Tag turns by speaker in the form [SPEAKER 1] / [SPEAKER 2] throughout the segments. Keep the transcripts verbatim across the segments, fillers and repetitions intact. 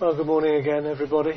[SPEAKER 1] Well, good morning again, everybody.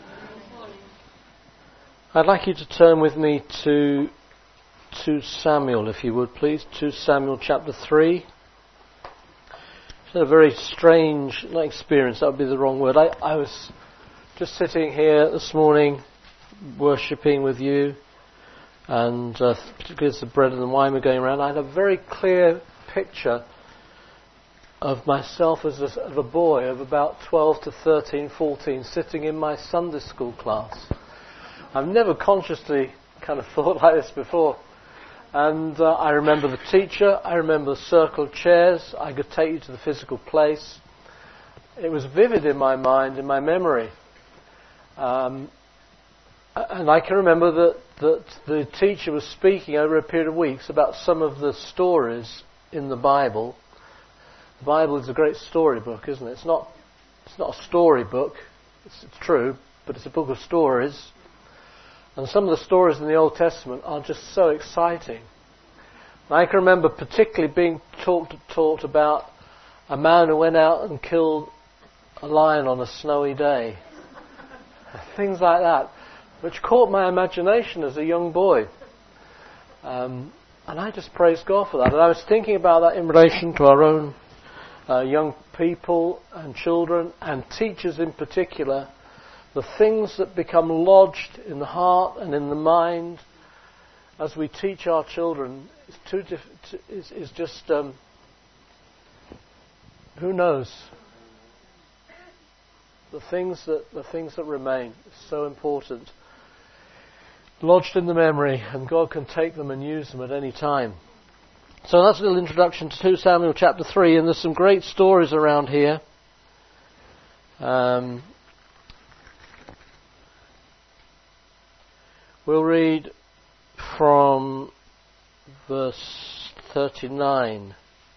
[SPEAKER 1] I'd like you to turn with me to Second Samuel, if you would, please. Second Samuel chapter three. It's a very strange not experience, that would be the wrong word. I, I was just sitting here this morning, worshipping with you, and uh, particularly as the bread and the wine were going around, I had a very clear picture of myself as a, of a boy of about twelve to thirteen, fourteen, sitting in my Sunday school class. I've never consciously kind of thought like this before. And uh, I remember the teacher, I remember the circle of chairs, I could take you to the physical place. It was vivid in my mind, in my memory. Um, and I can remember that, that the teacher was speaking over a period of weeks about some of the stories in the Bible. The Bible is a great storybook, isn't it? It's not, it's not a storybook, it's, it's true, but it's a book of stories. And some of the stories in the Old Testament are just so exciting. And I can remember particularly being talked, talked about a man who went out and killed a lion on a snowy day. Things like that, which caught my imagination as a young boy. Um, and I just praised God for that. And I was thinking about that in relation to our own uh, young people and children and teachers in particular. The things that become lodged in the heart and in the mind as we teach our children is, too diff- is, is just, um, who knows? The things that the things that remain is so important. Lodged in the memory, and God can take them and use them at any time. So that's a little introduction to Second Samuel chapter three, and there's some great stories around here. Um... We'll read from verse thirty-nine.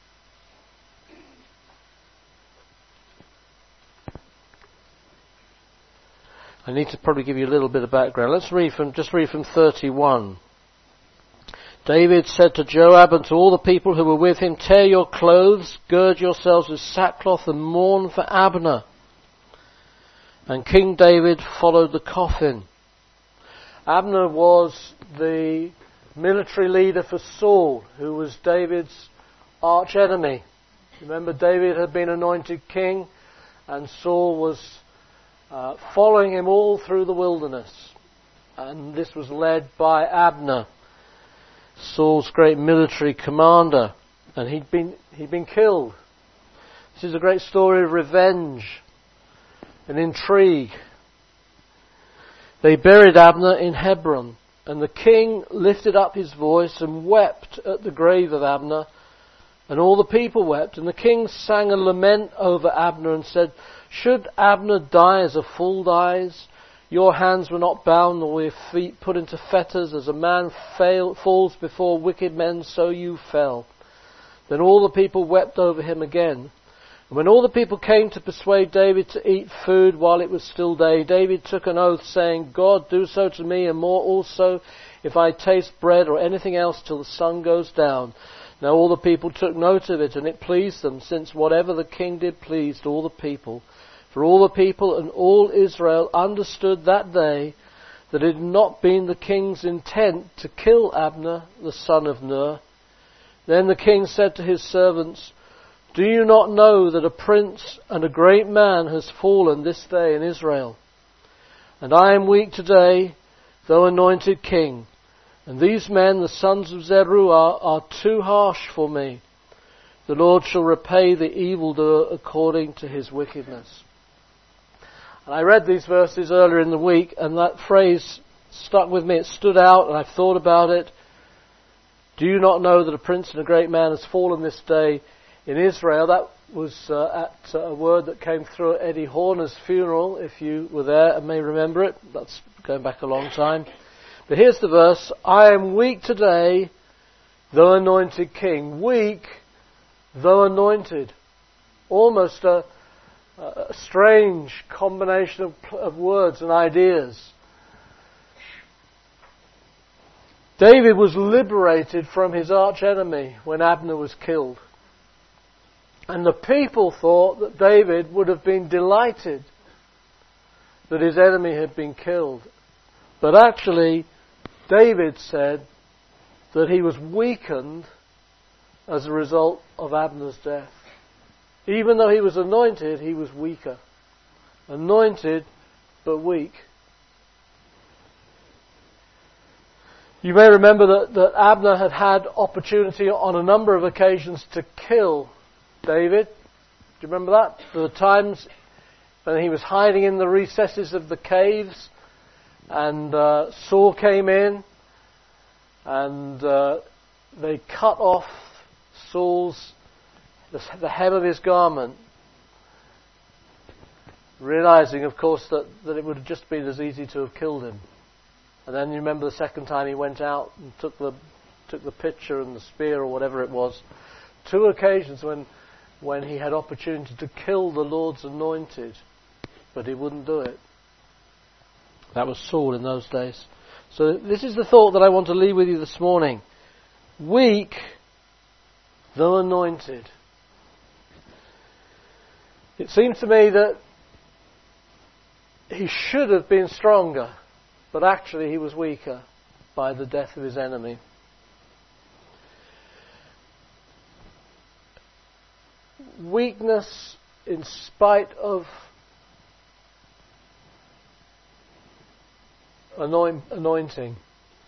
[SPEAKER 1] I need to probably give you a little bit of background. Let's read from, just read from thirty-one. David said to Joab and to all the people who were with him, "Tear your clothes, gird yourselves with sackcloth and mourn for Abner." And King David followed the coffin. Abner was the military leader for Saul, who was David's arch enemy. Remember, David had been anointed king, and Saul was uh, following him all through the wilderness. And this was led by Abner, Saul's great military commander. And he'd been, he'd been killed. This is a great story of revenge and intrigue. They buried Abner in Hebron, and the king lifted up his voice and wept at the grave of Abner, and all the people wept. And the king sang a lament over Abner and said, "Should Abner die as a fool dies? Your hands were not bound, nor your feet put into fetters. As a man fail, falls before wicked men, so you fell." Then all the people wept over him again. And when all the people came to persuade David to eat food while it was still day, David took an oath, saying, "God, do so to me and more also, if I taste bread or anything else till the sun goes down." Now all the people took note of it, and it pleased them, since whatever the king did pleased all the people. For all the people and all Israel understood that day that it had not been the king's intent to kill Abner, the son of Ner. Then the king said to his servants, "Do you not know that a prince and a great man has fallen this day in Israel? And I am weak today, though anointed king. And these men, the sons of Zeruiah, are too harsh for me. The Lord shall repay the evildoer according to his wickedness." And I read these verses earlier in the week, and that phrase stuck with me. It stood out, and I've thought about it. Do you not know that a prince and a great man has fallen this day in Israel? That was uh, at uh, a word that came through at Eddie Horner's funeral, if you were there and may remember it. That's going back a long time. But here's the verse. "I am weak today, though anointed king." Weak, though anointed. Almost a, a strange combination of, of words and ideas. David was liberated from his arch enemy when Abner was killed. And the people thought that David would have been delighted that his enemy had been killed. But actually, David said that he was weakened as a result of Abner's death. Even though he was anointed, he was weaker. Anointed, but weak. You may remember that, that Abner had had opportunity on a number of occasions to kill David. Do you remember that? There were times when he was hiding in the recesses of the caves, and uh, Saul came in, and uh, they cut off Saul's the, the hem of his garment, realizing, of course, that, that it would have just been as easy to have killed him. And then you remember the second time he went out and took the took the pitcher and the spear or whatever it was. Two occasions when when he had opportunity to kill the Lord's anointed, but he wouldn't do it. That was Saul in those days. So this is the thought that I want to leave with you this morning. Weak, though anointed. It seems to me that he should have been stronger, but actually he was weaker by the death of his enemy. Weakness in spite of anoint, anointing.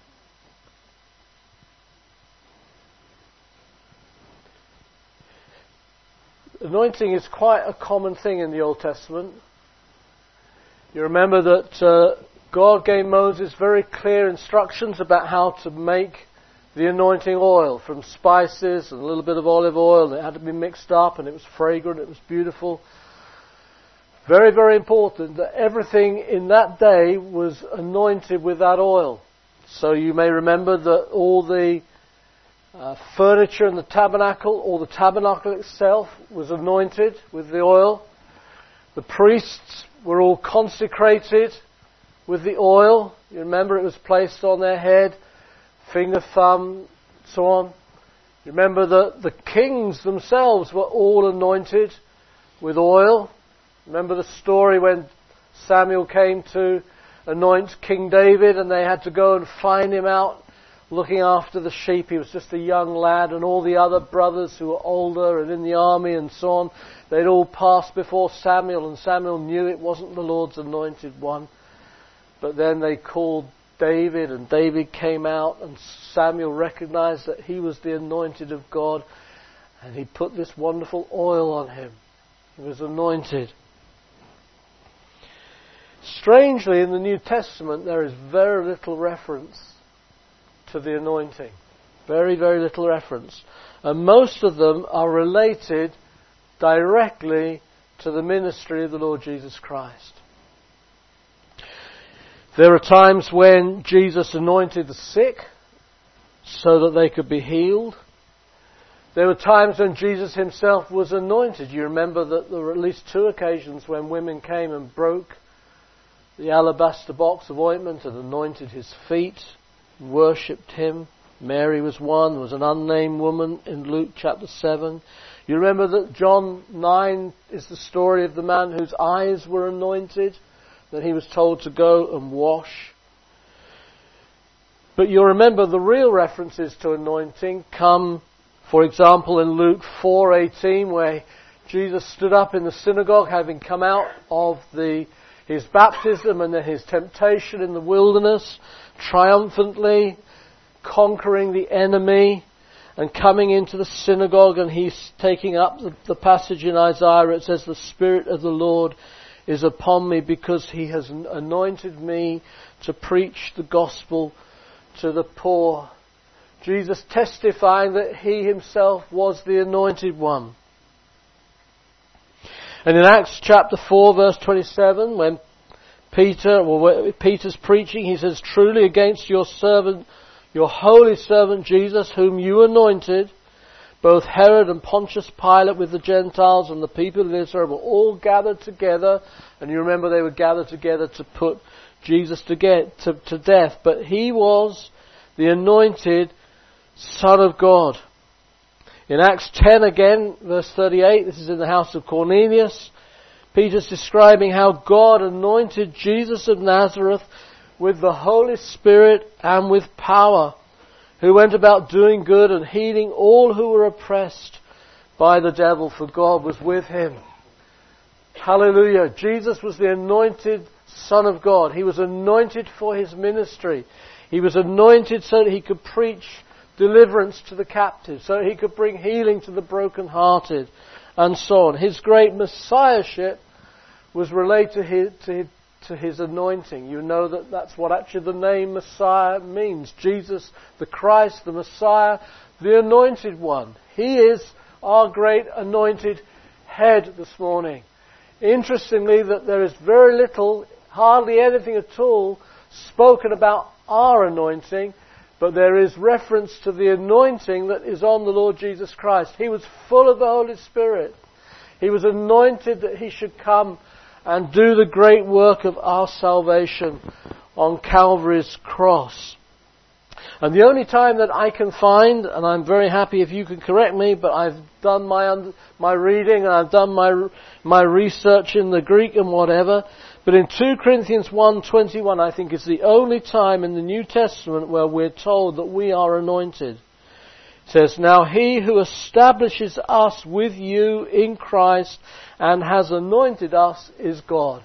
[SPEAKER 1] Anointing is quite a common thing in the Old Testament. You remember that uh, God gave Moses very clear instructions about how to make the anointing oil from spices and a little bit of olive oil. It had to be mixed up, and it was fragrant, it was beautiful. Very, very important that everything in that day was anointed with that oil. So you may remember that all the uh, furniture in the tabernacle, or the tabernacle itself, was anointed with the oil. The priests were all consecrated with the oil. You remember it was placed on their head, finger, thumb, so on. You remember that the kings themselves were all anointed with oil. Remember the story when Samuel came to anoint King David, and they had to go and find him out looking after the sheep. He was just a young lad, and all the other brothers who were older and in the army and so on, they'd all passed before Samuel, and Samuel knew it wasn't the Lord's anointed one. But then they called David, and David came out, and Samuel recognized that he was the anointed of God, and he put this wonderful oil on him. He was anointed. Strangely, in the New Testament, there is very little reference to the anointing. Very, very little reference. And most of them are related directly to the ministry of the Lord Jesus Christ. There are times when Jesus anointed the sick so that they could be healed. There were times when Jesus himself was anointed. You remember that there were at least two occasions when women came and broke the alabaster box of ointment and anointed his feet, worshipped him. Mary was one. There was an unnamed woman in Luke chapter seven. You remember that John nine is the story of the man whose eyes were anointed, that he was told to go and wash. But you'll remember the real references to anointing come, for example, in Luke four eighteen, where Jesus stood up in the synagogue having come out of the his baptism and then his temptation in the wilderness, triumphantly conquering the enemy and coming into the synagogue, and he's taking up the, the passage in Isaiah. It says, "The Spirit of the Lord is upon me because he has anointed me to preach the gospel to the poor." Jesus testifying that he himself was the anointed one. And in Acts chapter four verse twenty-seven, when Peter, well, Peter's preaching, he says, "Truly against your servant, your holy servant Jesus, whom you anointed, both Herod and Pontius Pilate with the Gentiles and the people of Israel were all gathered together." And you remember they were gathered together to put Jesus to, get, to, to death. But he was the anointed Son of God. In Acts ten again, verse thirty-eight, this is in the house of Cornelius. Peter's describing how God anointed Jesus of Nazareth with the Holy Spirit and with power, who went about doing good and healing all who were oppressed by the devil, for God was with him. Hallelujah. Jesus was the anointed Son of God. He was anointed for his ministry. He was anointed so that he could preach deliverance to the captives, so that he could bring healing to the brokenhearted, and so on. His great messiahship was related to his, to his, to his anointing. You know that that's what actually the name Messiah means. Jesus, the Christ, the Messiah, the anointed one. He is our great anointed head this morning. Interestingly, that there is very little, hardly anything at all, spoken about our anointing, but there is reference to the anointing that is on the Lord Jesus Christ. He was full of the Holy Spirit. He was anointed that he should come and do the great work of our salvation on Calvary's cross. And the only time that I can find, and I'm very happy if you can correct me, but I've done my my reading and I've done my my research in the Greek and whatever, but in two Corinthians one twenty-one, I think is the only time in the New Testament where we're told that we are anointed. It says, "Now he who establishes us with you in Christ and has anointed us is God."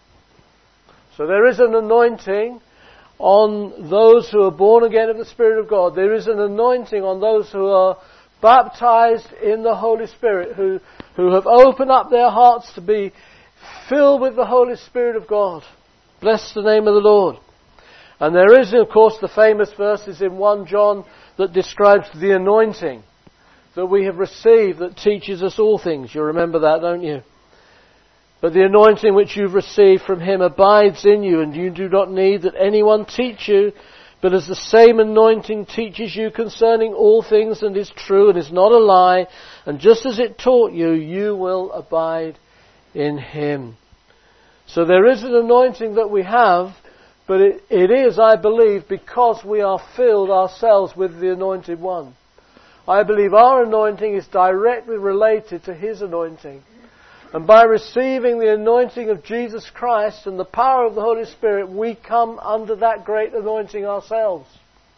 [SPEAKER 1] So there is an anointing on those who are born again of the Spirit of God. There is an anointing on those who are baptized in the Holy Spirit, who, who have opened up their hearts to be filled with the Holy Spirit of God. Bless the name of the Lord. And there is, of course, the famous verses in First John that describes the anointing that we have received that teaches us all things. You remember that, don't you? But the anointing which you've received from him abides in you, and you do not need that anyone teach you, but as the same anointing teaches you concerning all things and is true and is not a lie, and just as it taught you, you will abide in him. So there is an anointing that we have, but it, it is, I believe, because we are filled ourselves with the anointed one. I believe our anointing is directly related to his anointing. And by receiving the anointing of Jesus Christ and the power of the Holy Spirit, we come under that great anointing ourselves.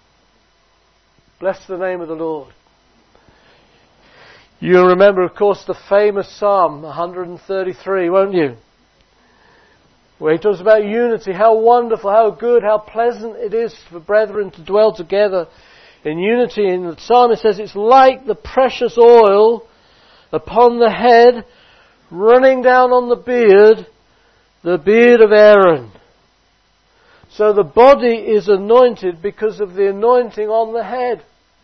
[SPEAKER 1] Bless the name of the Lord. You remember, of course, the famous Psalm one thirty-three, won't you? Where he talks about unity, how wonderful, how good, how pleasant it is for brethren to dwell together in unity. In the Psalm it says, it's like the precious oil upon the head, running down on the beard, the beard of Aaron. So the body is anointed because of the anointing on the head.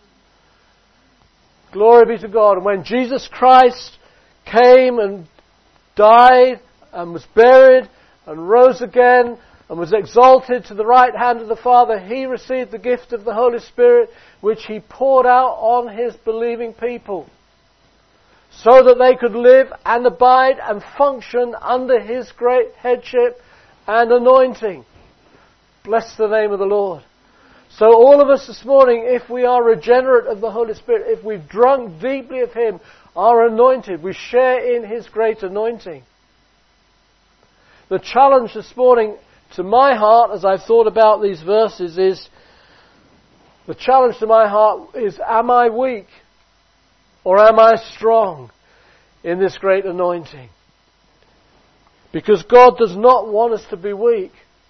[SPEAKER 1] Glory be to God. And when Jesus Christ came and died and was buried and rose again and was exalted to the right hand of the Father, he received the gift of the Holy Spirit, which he poured out on his believing people, so that they could live and abide and function under his great headship and anointing. Bless the name of the Lord. So all of us this morning, if we are regenerate of the Holy Spirit, if we've drunk deeply of him, are anointed. We share in his great anointing. The challenge this morning to my heart, as I've thought about these verses, is the challenge to my heart is, am I weak? Or am I strong in this great anointing? Because God does not want us to be weak.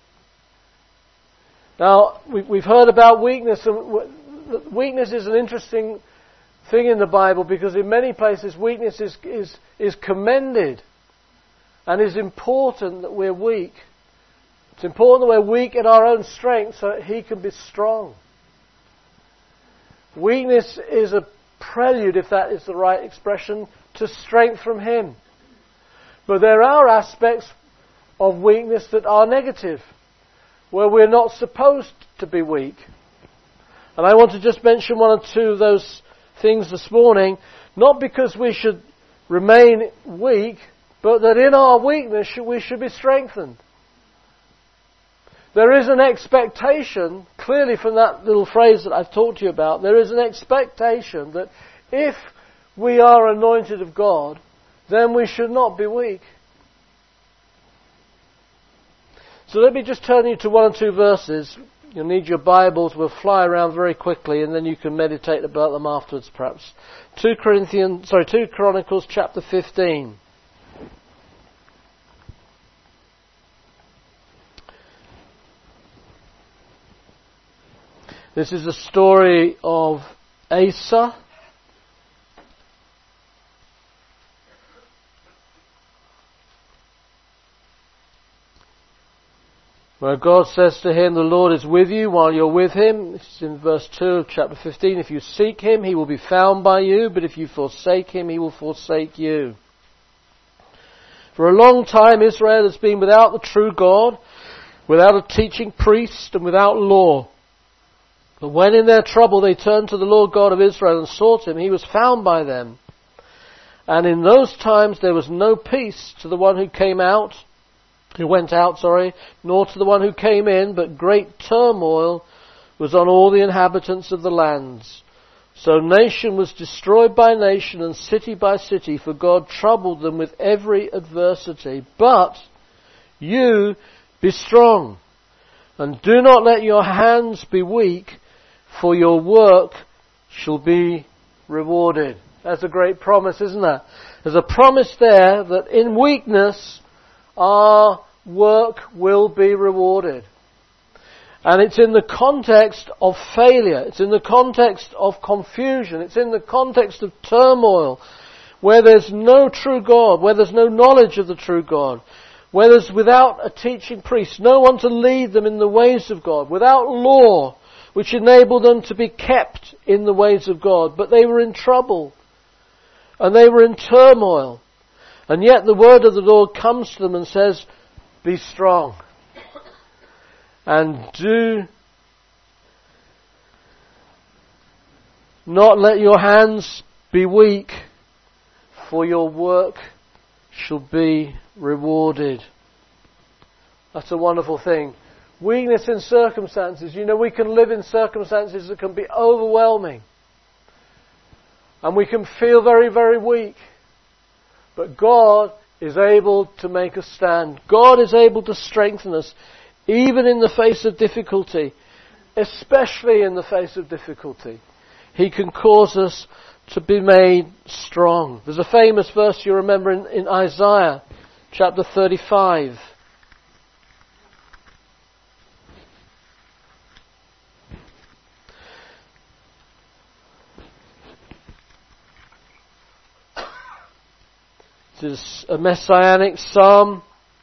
[SPEAKER 1] Now, we've heard about weakness, and weakness is an interesting thing in the Bible, because in many places weakness is, is, is commended, and is important that we're weak. It's important that we're weak in our own strength so that he can be strong. Weakness is a prelude, if that is the right expression, to strength from him. But there are aspects of weakness that are negative, where we're not supposed to be weak. And I want to just mention one or two of those things this morning, not because we should remain weak, but that in our weakness we should be strengthened. There is an expectation, clearly from that little phrase that I've talked to you about, there is an expectation that if we are anointed of God, then we should not be weak. So let me just turn you to one or two verses. You'll need your Bibles. We'll fly around very quickly, and then you can meditate about them afterwards, perhaps. Two Corinthians, sorry, Two Chronicles, chapter fifteen. This is the story of Asa. Where God says to him, the Lord is with you while you're with him. This is in verse two of chapter fifteen. If you seek him, he will be found by you, but if you forsake him, he will forsake you. For a long time Israel has been without the true God, without a teaching priest, and without law. But when in their trouble they turned to the Lord God of Israel and sought him, he was found by them. And in those times there was no peace to the one who came out, who went out, sorry, nor to the one who came in, but great turmoil was on all the inhabitants of the lands. So nation was destroyed by nation and city by city, for God troubled them with every adversity. But you be strong, and do not let your hands be weak, for your work shall be rewarded. That's a great promise, isn't that? There's a promise there that in weakness our work will be rewarded. And it's in the context of failure. It's in the context of confusion. It's in the context of turmoil, where there's no true God, where there's no knowledge of the true God, where there's without a teaching priest, no one to lead them in the ways of God, without law, which enabled them to be kept in the ways of God. But they were in trouble, and they were in turmoil. And yet the word of the Lord comes to them and says, be strong, and do not let your hands be weak, for your work shall be rewarded. That's a wonderful thing. Weakness in circumstances. You know, we can live in circumstances that can be overwhelming. And we can feel very, very weak. But God is able to make us stand. God is able to strengthen us, even in the face of difficulty. Especially in the face of difficulty. He can cause us to be made strong. There's a famous verse you remember in, in Isaiah chapter thirty-five. This is a messianic psalm.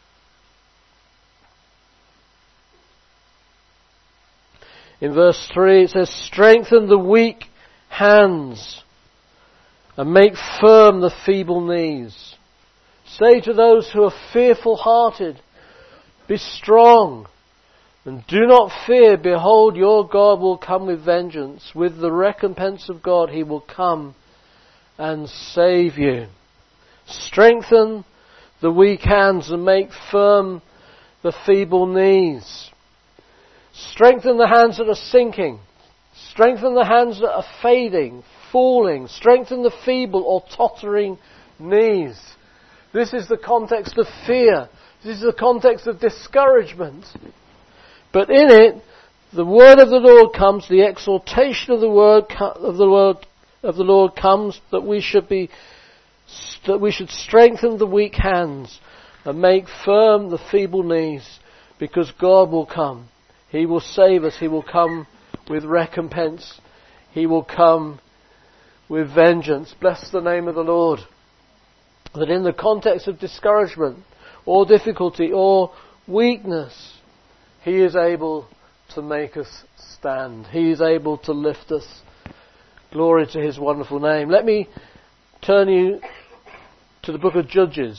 [SPEAKER 1] In verse three it says, strengthen the weak hands and make firm the feeble knees. Say to those who are fearful-hearted, be strong and do not fear. Behold, your God will come with vengeance. With the recompense of God he will come and save you. Strengthen the weak hands and make firm the feeble knees. Strengthen the hands that are sinking. Strengthen the hands that are fading, falling. Strengthen the feeble or tottering knees. This is the context of fear. This is the context of discouragement. But in it, the word of the Lord comes, the exhortation of the word of the Lord of the Lord comes, that we should be that we should strengthen the weak hands and make firm the feeble knees, because God will come. He will save us. He will come with recompense. He will come with vengeance. Bless the name of the Lord. That in the context of discouragement or difficulty or weakness, He is able to make us stand. He is able to lift us. Glory to His wonderful name. Let me turn you to the book of Judges.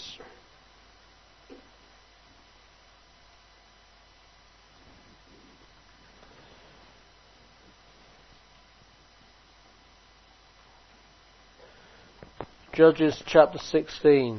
[SPEAKER 1] Judges chapter sixteen.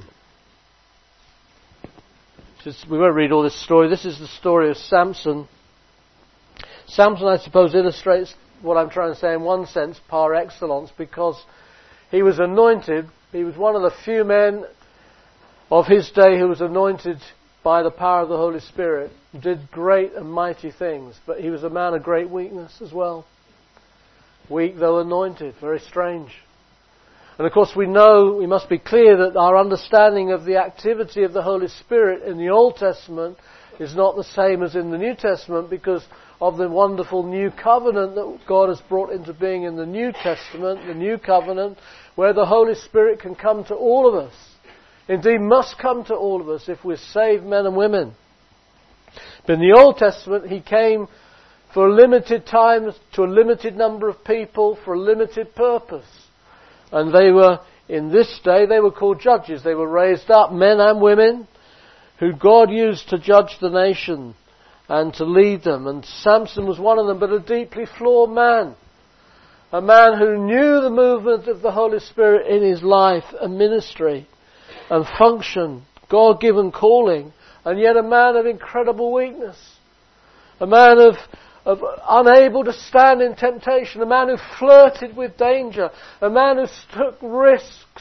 [SPEAKER 1] Just, we won't read all this story. This is the story of Samson. Samson, I suppose, illustrates what I'm trying to say in one sense, par excellence, because he was anointed. He was one of the few men of his day who was anointed by the power of the Holy Spirit, did great and mighty things. But he was a man of great weakness as well. Weak though anointed. Very strange. And of course we know, we must be clear that our understanding of the activity of the Holy Spirit in the Old Testament is not the same as in the New Testament, because of the wonderful new covenant that God has brought into being in the New Testament, the new covenant, where the Holy Spirit can come to all of us. Indeed, must come to all of us if we're saved men and women. But in the Old Testament, He came for a limited time, to a limited number of people, for a limited purpose. And they were, in this day, they were called judges. They were raised up, men and women, who God used to judge the nation and to lead them. And Samson was one of them, but a deeply flawed man. A man who knew the movement of the Holy Spirit in his life and ministry and function, God-given calling, and yet a man of incredible weakness. A man of, of unable to stand in temptation. A man who flirted with danger. A man who took risks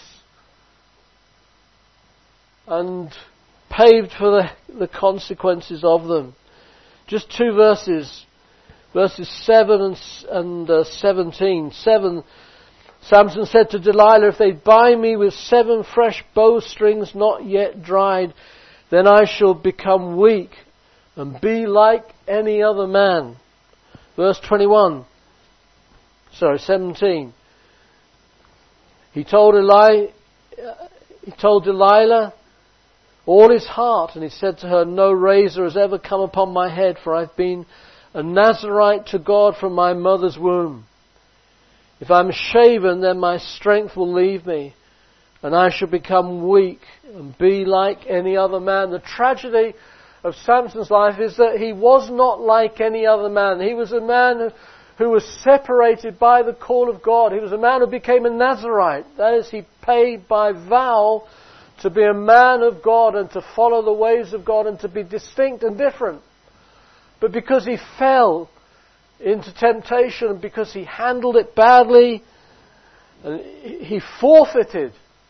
[SPEAKER 1] and paid for the, the consequences of them. Just two verses. Verses seven and, and uh, seventeen. Seven, Samson said to Delilah, if they bind me with seven fresh bowstrings not yet dried, then I shall become weak and be like any other man. Verse twenty-one. Sorry, seventeen. He told Eli, he told Delilah all his heart, and he said to her, no razor has ever come upon my head, for I've been a Nazarite to God from my mother's womb. If I'm shaven, then my strength will leave me, and I shall become weak and be like any other man. The tragedy of Samson's life is that he was not like any other man. He was a man who was separated by the call of God. He was a man who became a Nazarite. That is, he paid by vow to be a man of God and to follow the ways of God and to be distinct and different. But because he fell into temptation and because he handled it badly, and he forfeited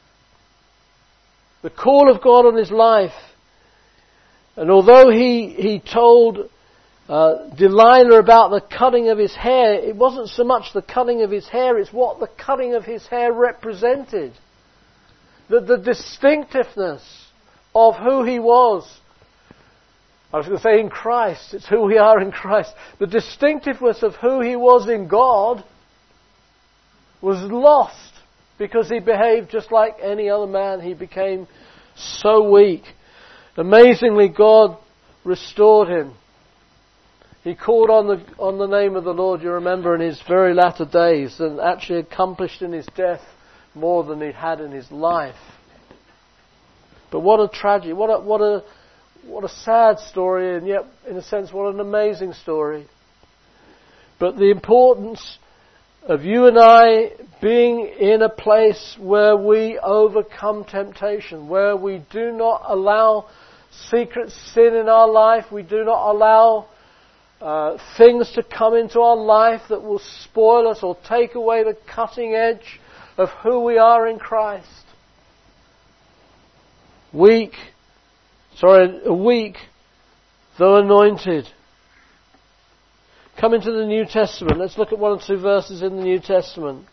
[SPEAKER 1] the call of God on his life. And although he, he told uh, Delilah about the cutting of his hair, it wasn't so much the cutting of his hair, it's what the cutting of his hair represented. The, the distinctiveness of who he was. I was going to say in Christ. It's who we are in Christ. The distinctiveness of who he was in God was lost because he behaved just like any other man. He became so weak. Amazingly, God restored him. He called on the on the name of the Lord, you remember, in his very latter days, and actually accomplished in his death more than he'd had in his life. But what a tragedy, what a, what a, what a sad story, and yet, in a sense, what an amazing story. But the importance of you and I being in a place where we overcome temptation, where we do not allow secret sin in our life, we do not allow uh, things to come into our life that will spoil us or take away the cutting edge of who we are in Christ. Weak, sorry, weak, though anointed. Come into the New Testament. Let's look at one or two verses in the New Testament.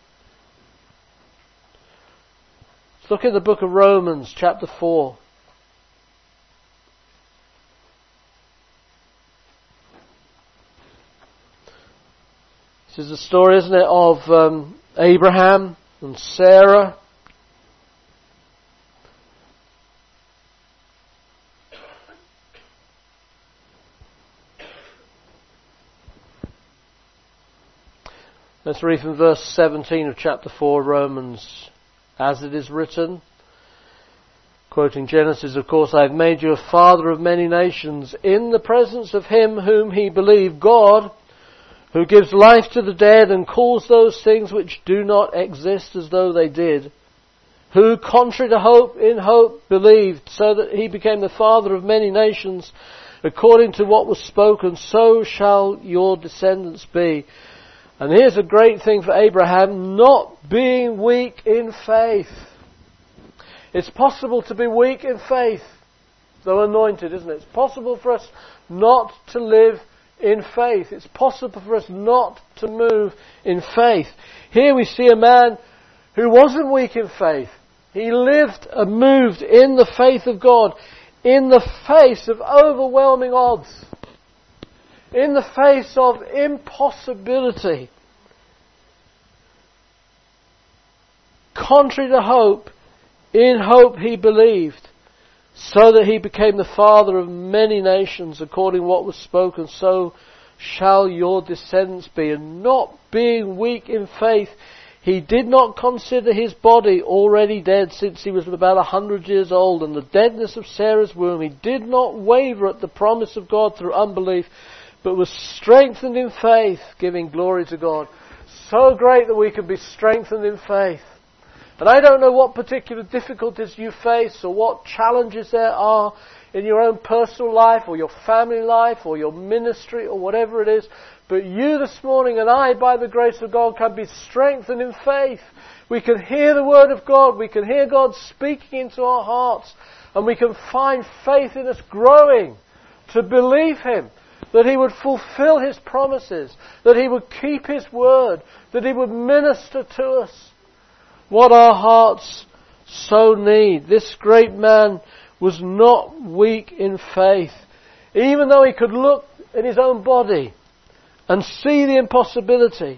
[SPEAKER 1] Let's look at the book of Romans, chapter four. This is the story, isn't it, of um, Abraham and Sarah. Let's read from verse seventeen of chapter four, Romans. As it is written, quoting Genesis, of course, I have made you a father of many nations in the presence of him whom he believed, God, who gives life to the dead and calls those things which do not exist as though they did, who, contrary to hope, in hope believed, so that he became the father of many nations, according to what was spoken, so shall your descendants be. And here's a great thing for Abraham, not being weak in faith. It's possible to be weak in faith. though anointed, isn't it? It's possible for us not to live in faith. It's possible for us not to move in faith. Here we see a man who wasn't weak in faith. He lived and moved in the faith of God, in the face of overwhelming odds, in the face of impossibility. Contrary to hope, in hope he believed, so that he became the father of many nations, according to what was spoken, so shall your descendants be. And not being weak in faith, he did not consider his body already dead, since he was about a hundred years old, and the deadness of Sarah's womb. He did not waver at the promise of God through unbelief, but was strengthened in faith, giving glory to God. So great that we can be strengthened in faith. And I don't know what particular difficulties you face or what challenges there are in your own personal life or your family life or your ministry or whatever it is. But you this morning and I, by the grace of God, can be strengthened in faith. We can hear the Word of God. We can hear God speaking into our hearts. And we can find faith in us growing to believe Him, that He would fulfill His promises, that He would keep His Word, that He would minister to us what our hearts so need. This great man was not weak in faith. Even though he could look at his own body and see the impossibility.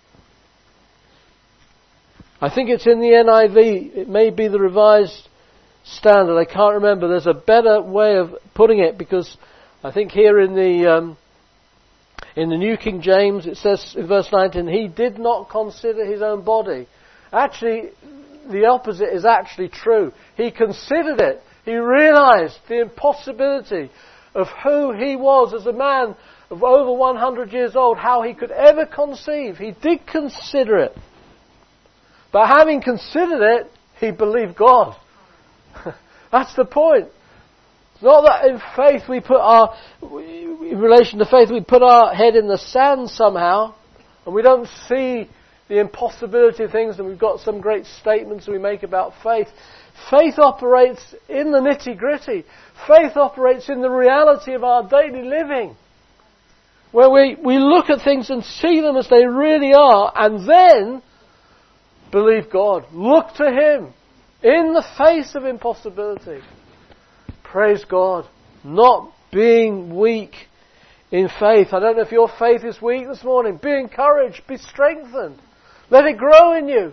[SPEAKER 1] I think it's in the N I V. It may be the Revised Standard. I can't remember. There's a better way of putting it, because I think here in the um, in the New King James it says in verse nineteen, he did not consider his own body. Actually, the opposite is actually true. He considered it. He realized the impossibility of who he was as a man of over one hundred years old, how he could ever conceive. He did consider it. But having considered it, he believed God. That's the point. It's not that in faith we put our, in relation to faith, we put our head in the sand somehow, and we don't see the impossibility of things, and we've got some great statements we make about faith. Faith operates in the nitty-gritty. Faith operates in the reality of our daily living, where we, we look at things and see them as they really are, and then believe God. Look to Him in the face of impossibility. Praise God. Not being weak in faith. I don't know if your faith is weak this morning. Be encouraged. Be strengthened. Let it grow in you.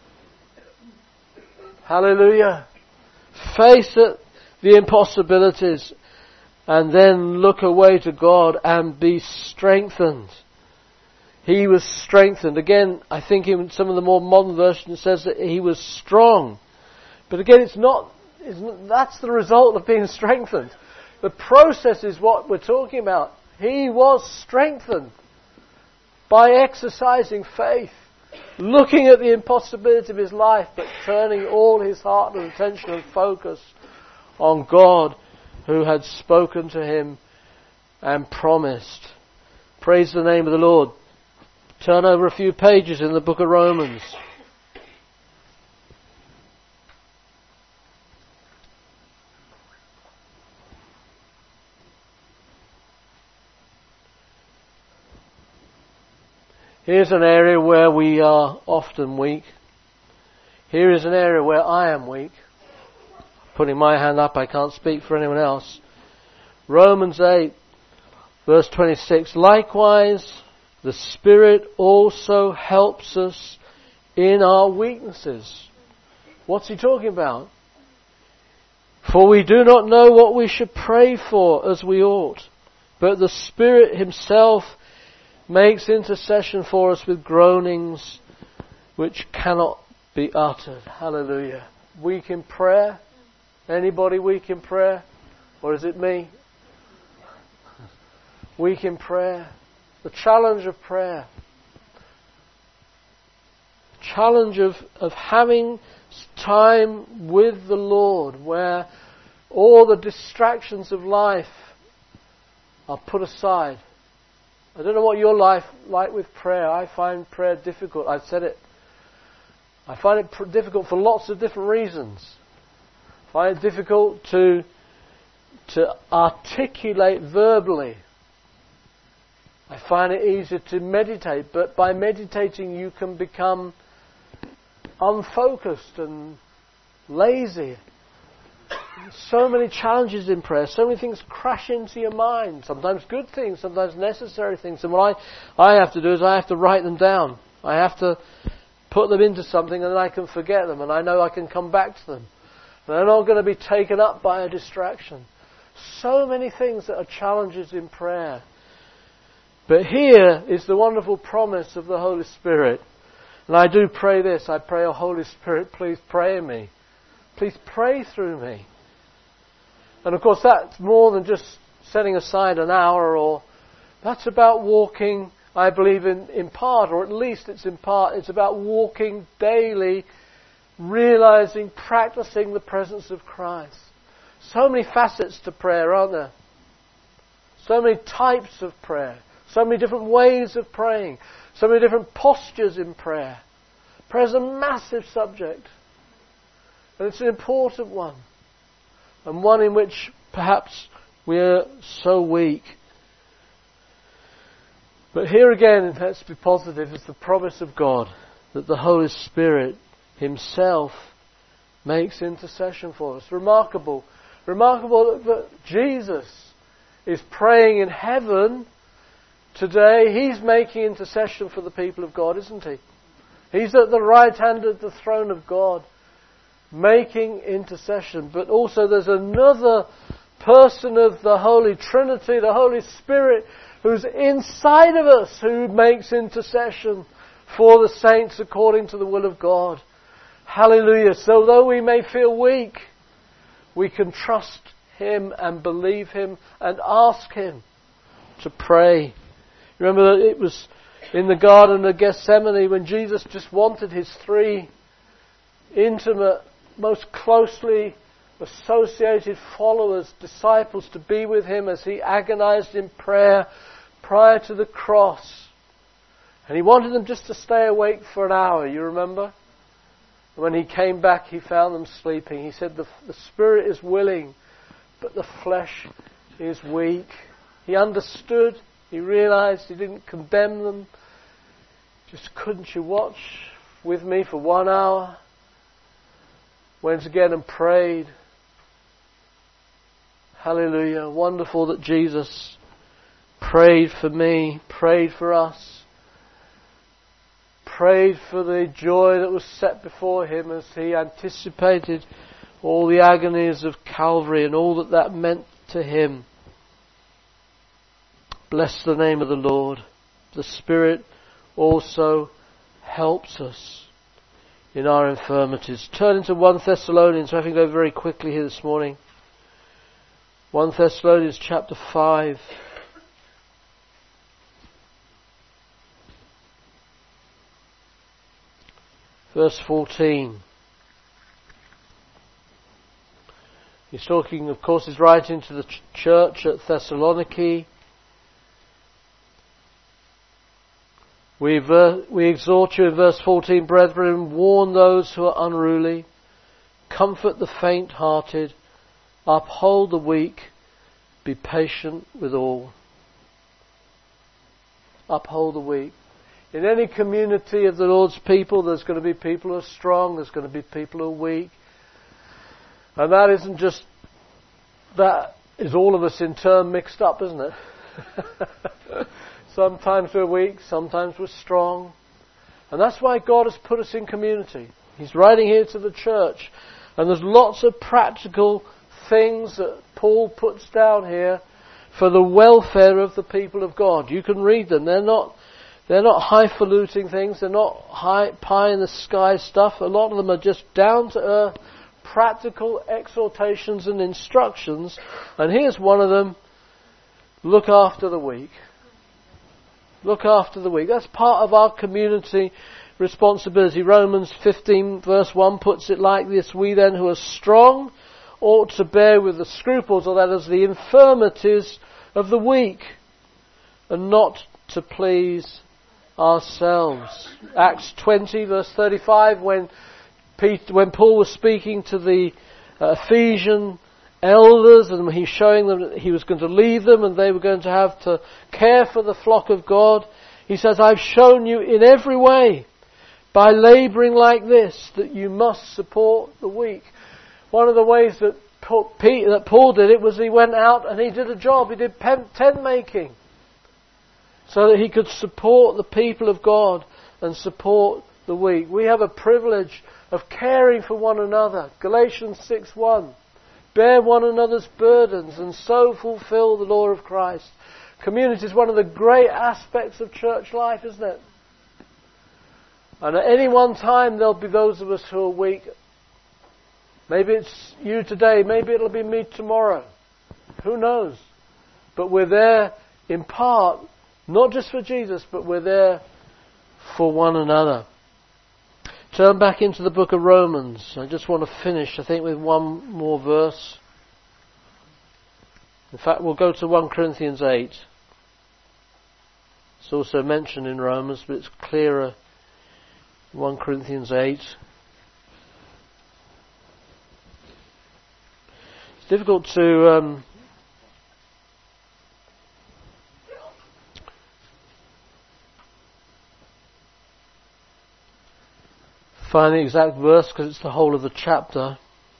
[SPEAKER 1] Hallelujah. Face it, the impossibilities, and then look away to God and be strengthened. He was strengthened. Again, I think in some of the more modern versions it says that he was strong. But again, it's not, it's not, that's the result of being strengthened. The process is what we're talking about. He was strengthened by exercising faith, looking at the impossibility of his life, but turning all his heart and attention and focus on God who had spoken to him and promised. Praise the name of the Lord. Turn over a few pages in the book of Romans. Here's an area where we are often weak. Here is an area where I am weak. Putting my hand up, I can't speak for anyone else. Romans eight, verse twenty-six. Likewise, the Spirit also helps us in our weaknesses. What's he talking about? For we do not know what we should pray for as we ought, but the Spirit Himself makes intercession for us with groanings which cannot be uttered. Hallelujah. Weak in prayer? Anybody weak in prayer? Or is it me? Weak in prayer. The challenge of prayer. Challenge of, of having time with the Lord, where all the distractions of life are put aside. I don't know what your life like with prayer. I find prayer difficult. I've said it. I find it pr- difficult for lots of different reasons. I find it difficult to to articulate verbally. I find it easier to meditate, but by meditating you can become unfocused and lazy. So many challenges in prayer, so many things crash into your mind, sometimes good things, sometimes necessary things. And what I, I have to do is I have to write them down. I have to put them into something and then I can forget them and I know I can come back to them. And they're not going to be taken up by a distraction. So many things that are challenges in prayer. But here is the wonderful promise of the Holy Spirit. And I do pray this. I pray, oh Holy Spirit, please pray in me. Please pray through me. And of course that's more than just setting aside an hour, or that's about walking, I believe, in, in part, or at least it's in part, it's about walking daily, realizing, practicing the presence of Christ. So many facets to prayer, aren't there? So many types of prayer. So many different ways of praying. So many different postures in prayer. Prayer is a massive subject. And it's an important one. And one in which perhaps we're so weak. But here again, let's be positive, is the promise of God that the Holy Spirit Himself makes intercession for us. Remarkable. Remarkable that Jesus is praying in heaven today. He's making intercession for the people of God, isn't He? He's at the right hand of the throne of God, making intercession. But also there's another person of the Holy Trinity, the Holy Spirit, who's inside of us, who makes intercession for the saints according to the will of God. Hallelujah. So though we may feel weak, we can trust Him and believe Him and ask Him to pray. Remember that it was in the Garden of Gethsemane when Jesus just wanted His three intimate, most closely associated followers, disciples, to be with Him as He agonized in prayer prior to the cross. And He wanted them just to stay awake for an hour, you remember? When He came back, He found them sleeping. He said, the, the spirit is willing, but the flesh is weak. He understood. He realized. He didn't condemn them. Just, couldn't you watch with me for one hour? Went again and prayed. Hallelujah. Wonderful that Jesus prayed for me, prayed for us. Prayed for the joy that was set before Him as He anticipated all the agonies of Calvary and all that that meant to Him. Bless the name of the Lord. The Spirit also helps us in our infirmities. Turn into First Thessalonians. I think go very quickly here this morning. First Thessalonians chapter five. Verse fourteen. He's talking, of course, he's writing to the ch- church at Thessaloniki. We, ver- we exhort you in verse fourteen, brethren, warn those who are unruly, comfort the faint-hearted, uphold the weak, be patient with all. Uphold the weak. In any community of the Lord's people, there's going to be people who are strong, there's going to be people who are weak. And that isn't just, that is all of us in turn mixed up, isn't it? Sometimes we're weak, sometimes we're strong. And that's why God has put us in community. He's writing here to the church. And there's lots of practical things that Paul puts down here for the welfare of the people of God. You can read them. They're not They're not highfalutin things. They're not high pie in the sky stuff. A lot of them are just down to earth, practical exhortations and instructions. And here's one of them. Look after the weak. Look after the weak. That's part of our community responsibility. Romans fifteen verse one puts it like this. We then who are strong ought to bear with the scruples, or that is the infirmities of the weak, and not to please ourselves. Acts twenty verse thirty-five, when Peter, when Paul was speaking to the uh, Ephesian elders, and he's showing them that he was going to lead them and they were going to have to care for the flock of God. He says, I've shown you in every way, by labouring like this, that you must support the weak. One of the ways that Paul, that Paul did it was he went out and he did a job. He did tent making so that he could support the people of God and support the weak. We have a privilege of caring for one another. Galatians six one. Bear one another's burdens and so fulfill the law of Christ. Community is one of the great aspects of church life, isn't it? And at any one time there'll be those of us who are weak. Maybe it's you today, maybe it'll be me tomorrow. Who knows? But we're there in part, not just for Jesus, but we're there for one another. Turn back into the book of Romans. I just want to finish, I think, with one more verse. In fact, we'll go to First Corinthians eight. It's also mentioned in Romans, but it's clearer in First Corinthians eight. It's difficult to um, find the exact verse because it's the whole of the chapter.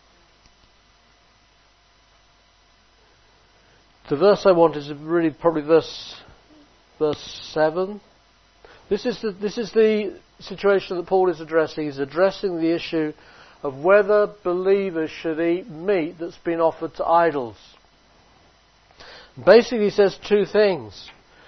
[SPEAKER 1] The verse I want is really probably verse verse seven. This is the this is the situation that Paul is addressing. He's addressing the issue of whether believers should eat meat that's been offered to idols. Basically, he says two things.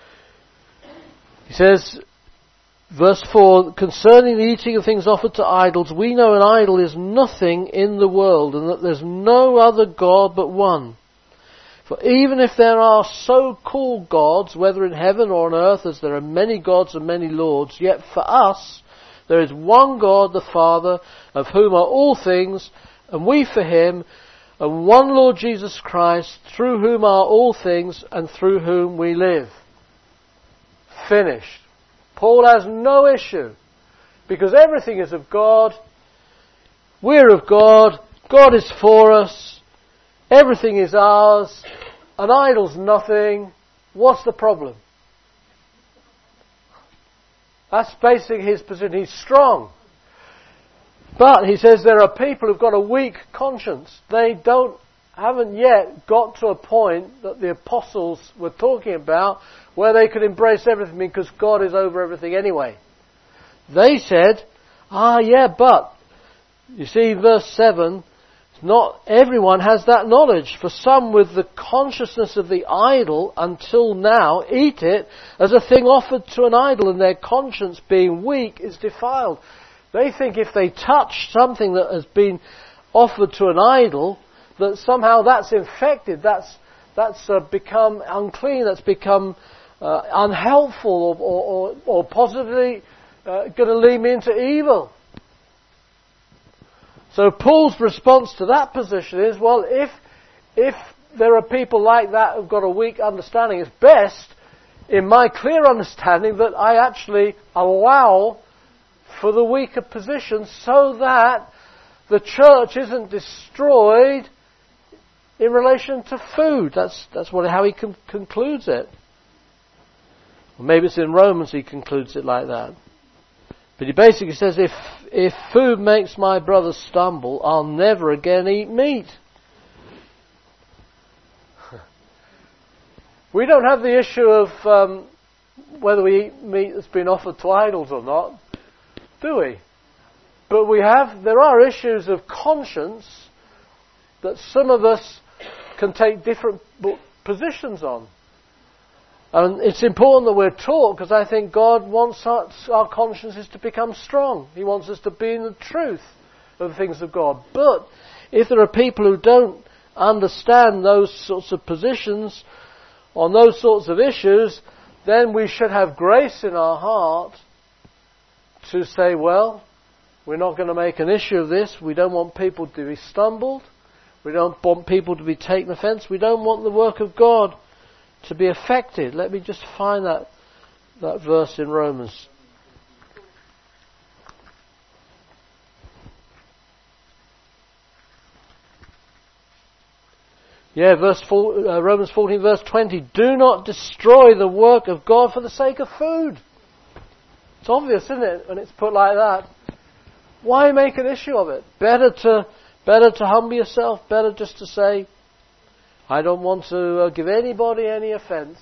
[SPEAKER 1] He says, verse four, concerning the eating of things offered to idols, we know an idol is nothing in the world, and that there's no other God but one. For even if there are so-called gods, whether in heaven or on earth, as there are many gods and many lords, yet for us there is one God, the Father, of whom are all things, and we for him, and one Lord Jesus Christ, through whom are all things, and through whom we live. Finished. Paul has no issue, because everything is of God, we're of God, God is for us, everything is ours, an idol's nothing. What's the problem? That's basically his position. He's strong. But he says there are people who've got a weak conscience. They don't, haven't yet got to a point that the apostles were talking about where they could embrace everything because God is over everything anyway. They said, ah yeah, but, you see verse seven, not everyone has that knowledge. For some with the consciousness of the idol until now eat it as a thing offered to an idol, and their conscience being weak is defiled. They think if they touch something that has been offered to an idol, that somehow that's infected, that's that's uh, become unclean, that's become uh, unhelpful, or, or, or, or positively uh, going to lead me into evil. So Paul's response to that position is, well, if if there are people like that who've got a weak understanding, it's best, in my clear understanding, that I actually allow for the weaker position so that the church isn't destroyed in relation to food. That's that's what how he con- concludes it. Or maybe it's in Romans he concludes it like that. But he basically says, if if food makes my brother stumble, I'll never again eat meat. We don't have the issue of um, whether we eat meat that's been offered to idols or not, do we? But we have, there are issues of conscience that some of us can take different positions on. And it's important that we're taught, because I think God wants our, our consciences to become strong. He wants us to be in the truth of the things of God. But if there are people who don't understand those sorts of positions on those sorts of issues, then we should have grace in our heart to say, well, we're not going to make an issue of this. We don't want people to be stumbled. We don't want people to be taken offence. We don't want the work of God to be affected. Let me just find that that verse in Romans. Yeah, verse four, uh, Romans fourteen, verse twenty. Do not destroy the work of God for the sake of food. It's obvious, isn't it, when it's put like that? Why make an issue of it? Better to better to humble yourself. Better just to say, I don't want to uh, give anybody any offence.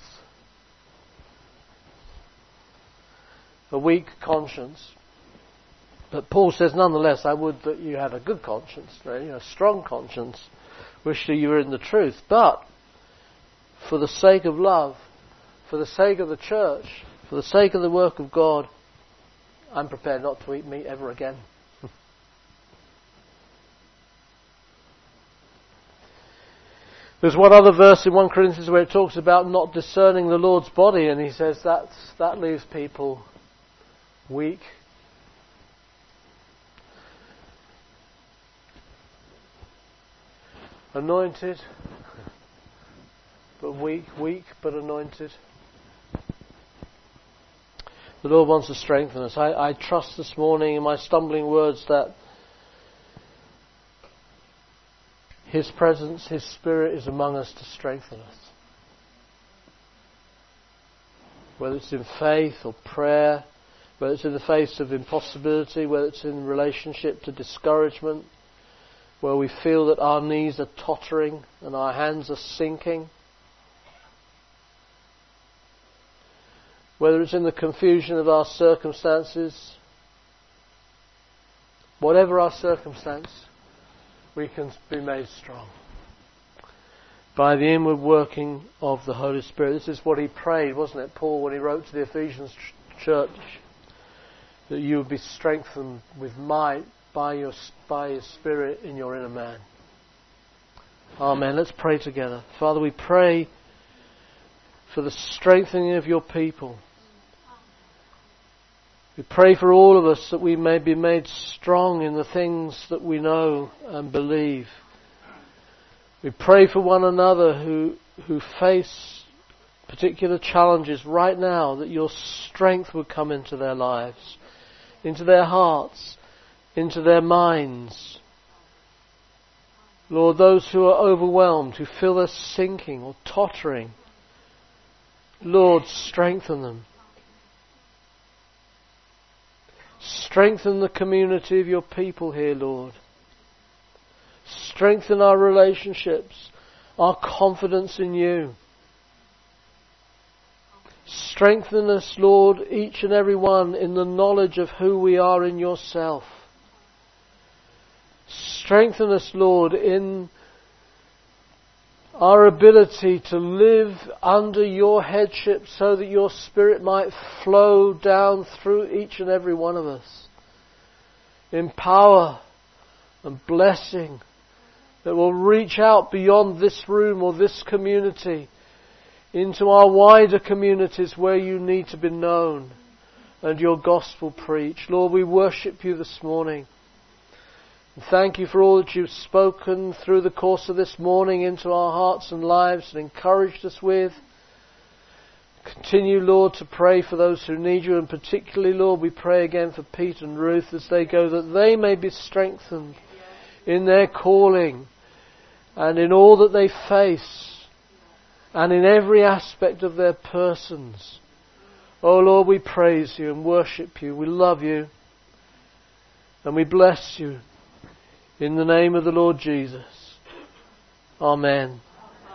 [SPEAKER 1] A weak conscience. But Paul says, nonetheless, I would that you had a good conscience, you know, a strong conscience. Wish that you were in the truth. But for the sake of love, for the sake of the church, for the sake of the work of God, I'm prepared not to eat meat ever again. There's one other verse in First Corinthians where it talks about not discerning the Lord's body, and he says that's, that leaves people weak. Anointed, but weak, weak but anointed. The Lord wants to strengthen us. I, I trust this morning in my stumbling words that His presence, His Spirit is among us to strengthen us. Whether it's in faith or prayer, whether it's in the face of impossibility, whether it's in relationship to discouragement, where we feel that our knees are tottering and our hands are sinking. Whether it's in the confusion of our circumstances, whatever our circumstance, we can be made strong by the inward working of the Holy Spirit. This is what he prayed, wasn't it, Paul, when he wrote to the Ephesians ch- church, that you would be strengthened with might by your by His Spirit in your inner man. Amen. Let's pray together. Father, we pray for the strengthening of your people. We pray for all of us that we may be made strong in the things that we know and believe. We pray for one another who who face particular challenges right now, that your strength would come into their lives, into their hearts, into their minds. Lord, those who are overwhelmed, who feel they're sinking or tottering, Lord, strengthen them. Strengthen the community of your people here, Lord. Strengthen our relationships, our confidence in you. Strengthen us, Lord, each and every one in the knowledge of who we are in yourself. Strengthen us, Lord, in our ability to live under your headship so that your Spirit might flow down through each and every one of us in power and blessing that will reach out beyond this room or this community into our wider communities where you need to be known and your gospel preached. Lord, we worship you this morning. And thank you for all that you've spoken through the course of this morning into our hearts and lives and encouraged us with. Continue, Lord, to pray for those who need you, and particularly, Lord, we pray again for Pete and Ruth as they go, that they may be strengthened in their calling and in all that they face and in every aspect of their persons. Oh Lord, we praise you and worship you. We love you and we bless you in the name of the Lord Jesus. Amen.